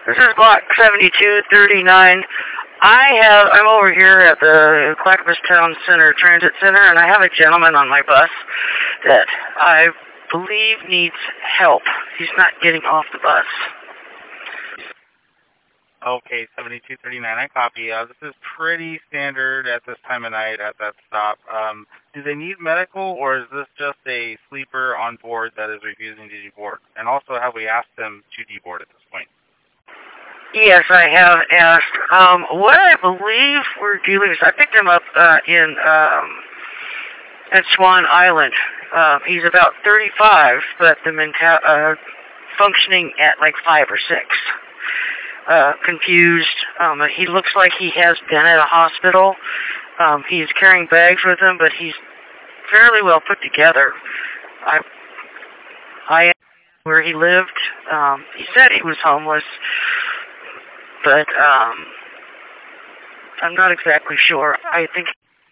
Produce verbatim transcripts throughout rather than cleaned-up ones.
This is block seventy-two thirty-nine. I have, I'm over here at the Clackamas Town Center Transit Center, and I have a gentleman on my bus that I believe needs help. He's not getting off the bus. Okay, seventy-two thirty-nine, I copy. Uh, this is pretty standard at this time of night at that stop. Um, do they need medical, or is this just a sleeper on board that is refusing to deboard? And also, have we asked them to deboard at this point? Yes, I have asked. Um, what I believe we're dealing with, I picked him up uh, in um, at Swan Island. Uh, he's about thirty-five, but the mental uh, functioning at like five or six. Uh, confused. Um, he looks like he has been at a hospital. Um, he's carrying bags with him, but he's fairly well put together. I, I asked where he lived. Um, he said he was homeless, but um, I'm not exactly sure. I think.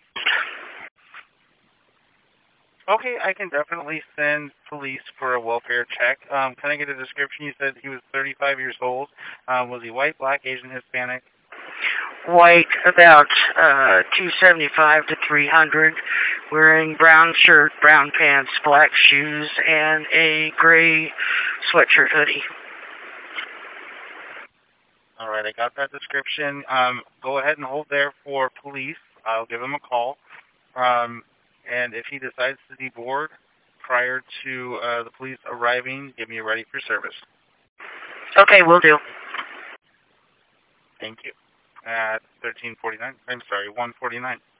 Okay, I can definitely send police for a welfare check. Um, can I get a description? You said he was thirty-five years old. Um, was he white, black, Asian, Hispanic? White, about uh, two seventy-five to three hundred, wearing brown shirt, brown pants, black shoes, and a gray sweatshirt hoodie. All right, I got that description. Um, go ahead and hold there for police. I'll give him a call. Um, and if he decides to deboard prior to uh, the police arriving, get me ready for service. Okay, will do. Thank you. At thirteen forty-nine, I'm sorry, one forty-nine.